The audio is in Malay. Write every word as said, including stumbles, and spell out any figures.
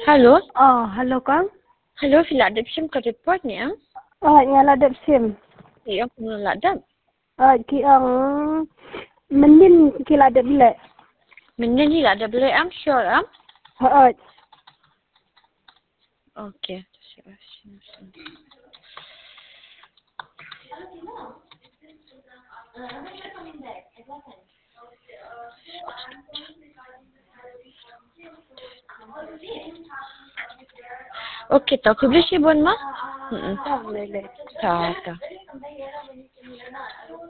Halo? Oh, halo Kang. Halo, Filadep Sim ke report ni ang? Oh, ngaladap sim. Iya, aku meladap. Ah, ki ang menin kiladap le. Mana ni lah ada boleh ang sure ang? Ha, Okey. Okey, tau. Aku boleh sibun mah? Hmm. tak boleh le. Tak, tak.